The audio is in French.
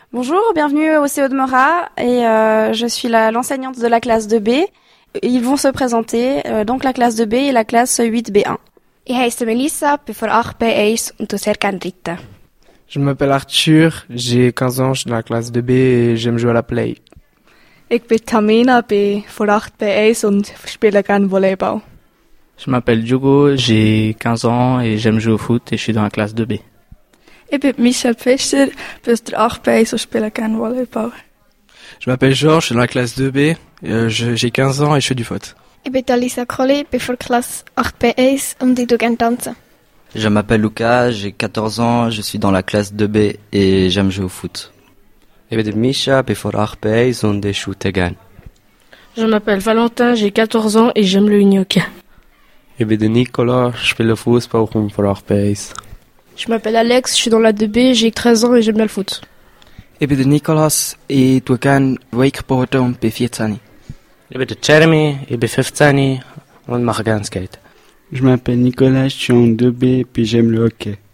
Bonjour, bienvenue au CO de Mora et je suis l'enseignante de la classe 2B. Ils vont se présenter, donc la classe 2B et la classe 8B1. Ich heiße Melissa, bin von 8B1 und tue sehr gerne reiten. Je m'appelle Arthur, j'ai 15 ans, je suis dans la classe 2B et j'aime jouer à la Play. Ich bin Tamina, bin von 8B1 und spiele gerne Volleyball. Je m'appelle Diogo, j'ai 15 ans et j'aime jouer au foot et je suis dans la classe 2B. Ich bin Michel Pfister, bin aus der 8B1 und spiele gerne Volleyball. Je m'appelle Georges, je suis dans la classe 2B, j'ai 15 ans et je fais du foot. Ich bin Alisa Colli, bin von Klasse 8B1 und ich tue gerne tanzen. Je m'appelle Lucas, j'ai 14 ans, je suis dans la classe 2B et j'aime jouer au foot. Ich bin Mischa, bin von 8B1 und ich shoote gern. Je m'appelle Valentin, j'ai 14 ans et j'aime le hockey. Ich bin Nicolas, je spiele Fußball und bin von 8B1. Je m'appelle Alex, je suis dans la 2B, j'ai 13 ans et j'aime bien le foot. Ich bin der Nicolas, ich tue gerne Wakeboarden und bin 14. Ich bin Jeremy, ich bin 15 und mache gerne Skate. Je m'appelle Nicolas, je suis en 2B puis j'aime le hockey.